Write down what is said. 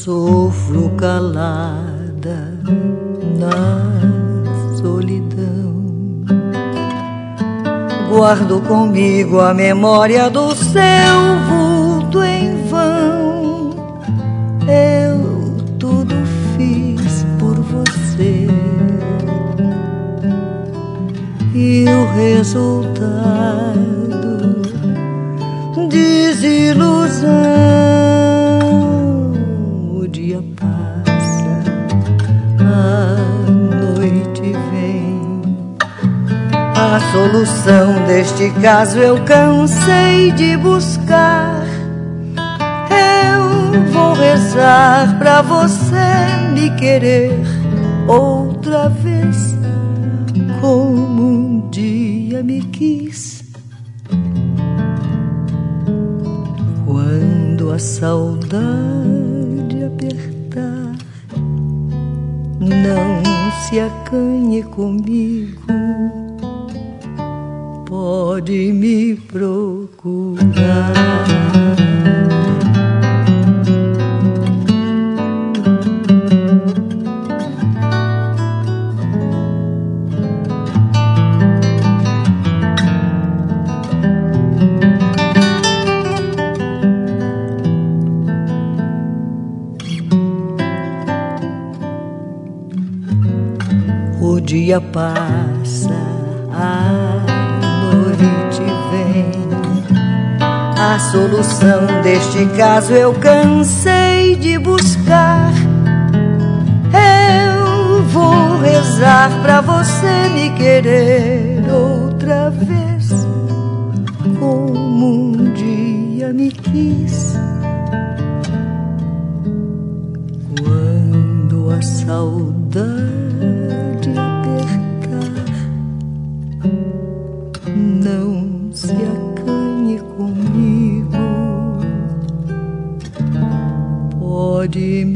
sofro calada na solidão. Guardo comigo a memória do seu vulto em vão. Eu tudo fiz por você e o resultado, desilusão. O dia passa, a noite vem. A solução deste caso eu cansei de buscar. Eu vou rezar pra você me querer outra vez, como um dia me quis. Quando a saudade apertar, não se acanhe comigo, pode me procurar. O dia passa, a noite vem. A solução deste caso eu cansei de buscar. Eu vou rezar pra você me querer outra vez, como um dia me quis. Quando a saudade apertar, não se acanhe comigo, pode me